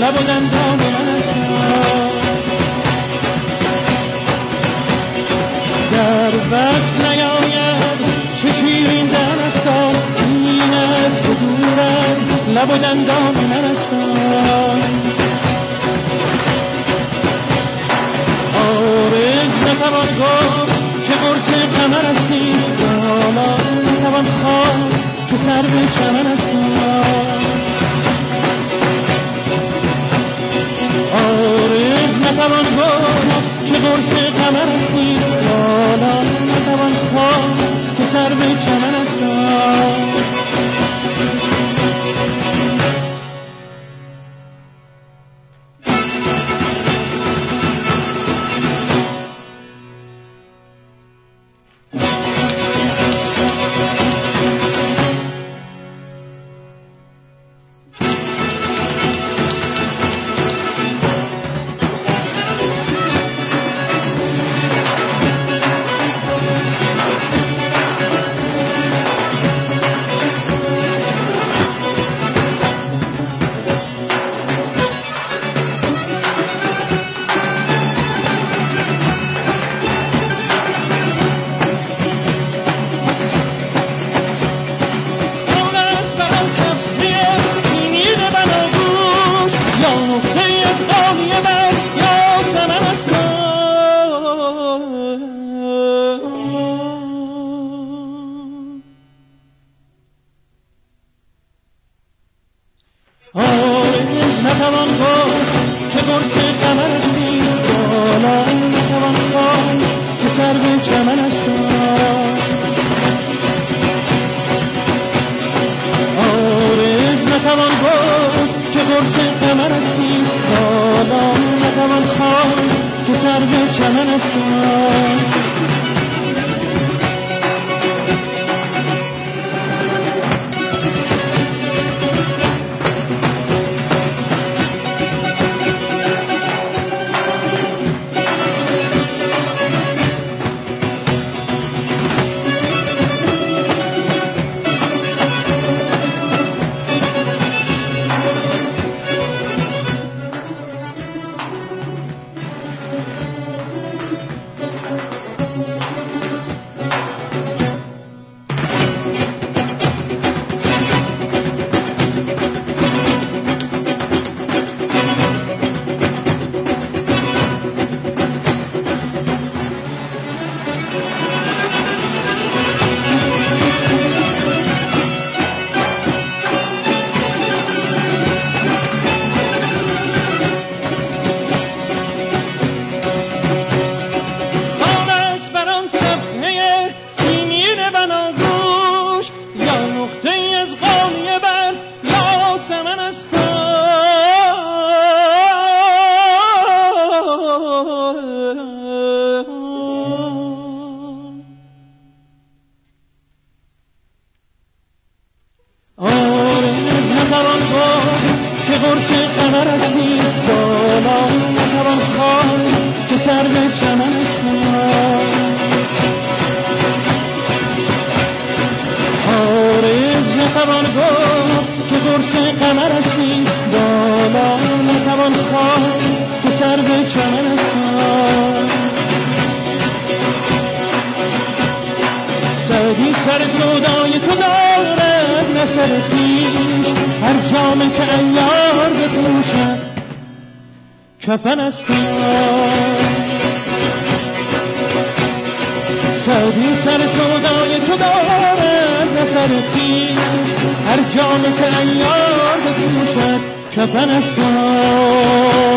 لب و دندان منست در وقت نیاید چه شیرین دنستا اینت حضورت لب و دندان منست آرز نتوان گفت که قرص قمر هستی حالا نتوان خواست که سر به چمن هستی آرز نتوان گفت که قرص قمر هستی حالا نتوان خواست که سر به چمن هستی کفن استی سعدی سر سودای تو دارد و سر خیش هر جامه که ایار بپوشد کفن استی